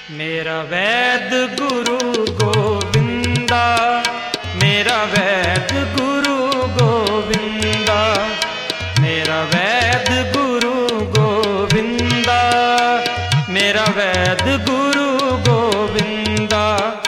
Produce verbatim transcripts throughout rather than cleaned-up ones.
मेरा वैद गुरु गोविंदा, मेरा वैद गुरु गोविंदा, मेरा वैद गुरु गोविंदा, मेरा वैद गुरु गोविंदा।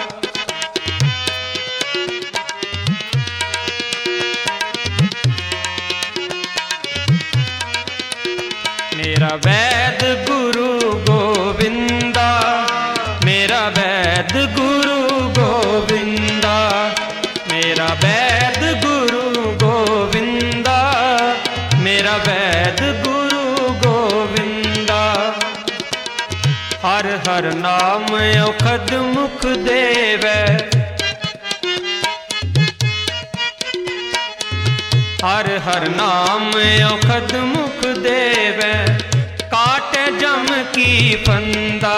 मेरा वैद गुरु गोविंदा, मेरा वैद गुरु गोविंदा, मेरा वैद गुरु गोविंदा, मेरा वैद गुरु गोविंदा। हर हर नाम औखद मुख देवै, हर हर नाम औखद मुख देवै, काटे जम की फंदा,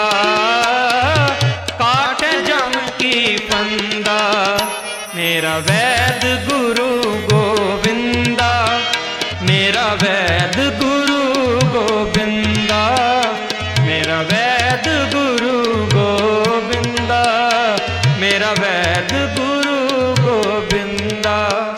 काटे जम की फंदा। मेरा वैद गुरु गोविंदा, मेरा वैद गुरु गोविंदा, मेरा वैद गुरु गोविंदा, मेरा वैद गुरु गोविंदा।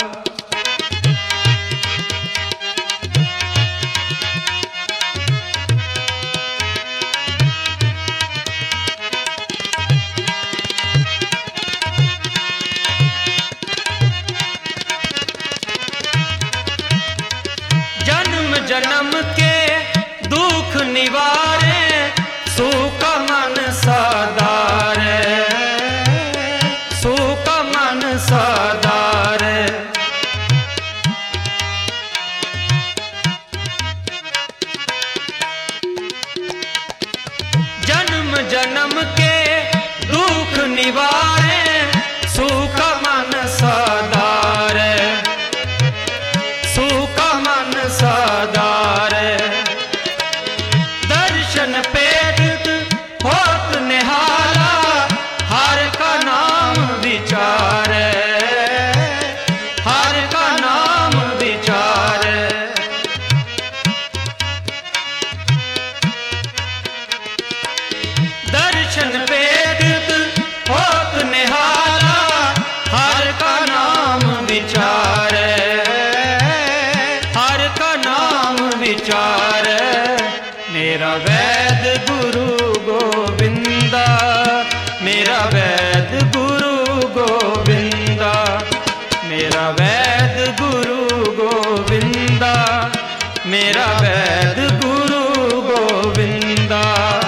जन्म के दुख निवारे, सुख मन सदारे, सुख मन सदारे। जन्म जन्म के दुख निवारे, सुख मन सदारे, सुख मन सदारे। दर्शन पेट होत निहारा, हर का नाम विचारे, हर का नाम विचारे। दर्शन पेट होत निहारा, हर का नाम विचारे, विचार। मेरा वैद गुरु गोविंदा, मेरा वैद गुरु गोविंदा, मेरा वैद गुरु गोविंदा, मेरा वैद गुरु गोविंदा।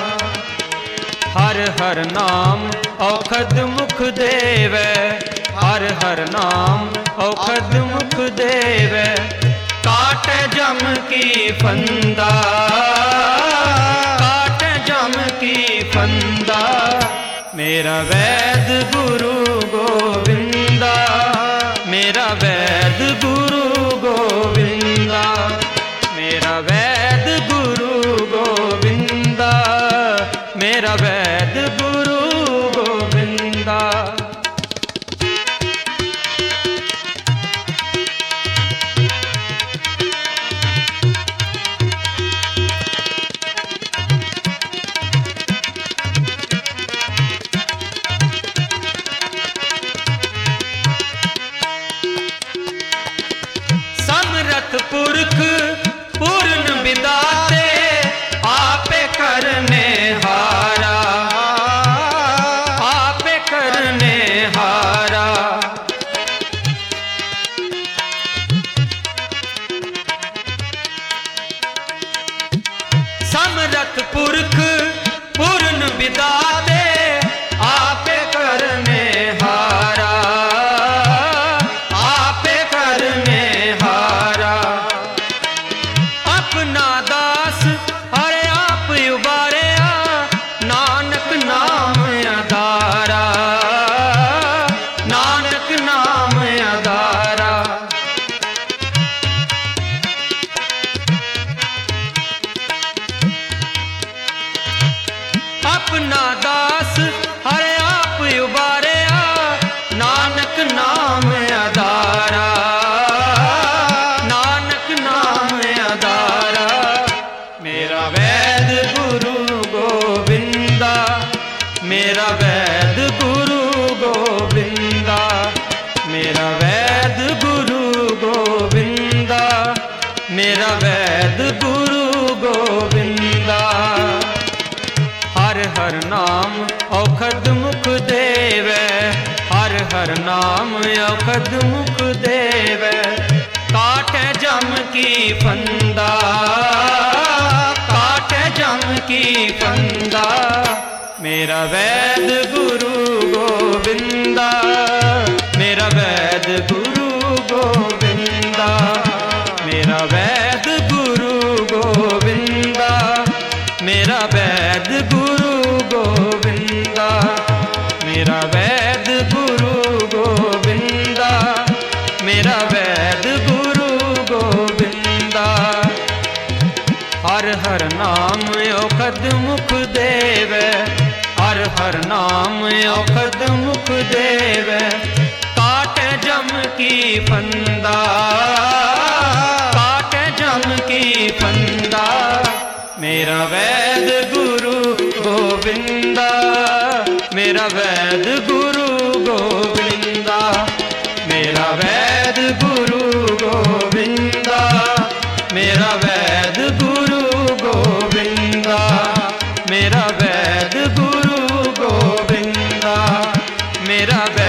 हर हर नाम औखद मुख देवै, हर हर नाम औखद मुख देवै, काटे जम की फंदा, काटे जम की फंदा। मेरा वैद गुरु गोविंदा, मेरा वैद गुरु गोविंदा, मेरा वैद गुरु गोविंदा, मेरा वैद गुरु गोविंदा। पुरख पूर्ण विदाते, आपे करने हारा, आपे करने हारा। समरथ पुरख पूर्ण विदाते, आपे करने हारा, आपे करने हारा। अपना दास हरे आप उबारिया, नानक नाम अदारा, नानक नाम अदारा। अपना दास हरे आप उबारिया, नानक नाम अदारा, नानक नाम अदारा। मेरा वैद गुरु गोविंदा, मेरा वैद गुरु गोविंदा, मेरा वैद गुरु गोविंदा, मेरा वैद गुरु गोविंदा। हर हर नाम औखद मुख देवै, हर हर नाम औखद मुख देवै। काटे जम की फंदा, काटे जम की फंदा, मेरा वैद गुरु गोविंदा, मेरा वैद गुरु गोविंदा, मेरा वैद गुरु गोविंदा, मेरा वैद गुरु गोविंदा, मेरा वैद गुरु गोविंदा, मेरा वैद गुरु गोविंदा। हर हर नाम औखद मुख देवै, हर हर नाम औखद मुख देवै। काटे जम की फंदा, काटे जम की फंदा, मेरा वैद गुरु गोविंदा, मेरा वैद गुरु गोविंदा, मेरा वैद गुरु गोविंदा, मेरा वैद गुरु गोविंदा, मेरा वैद गुरु गोविंदा, मेरा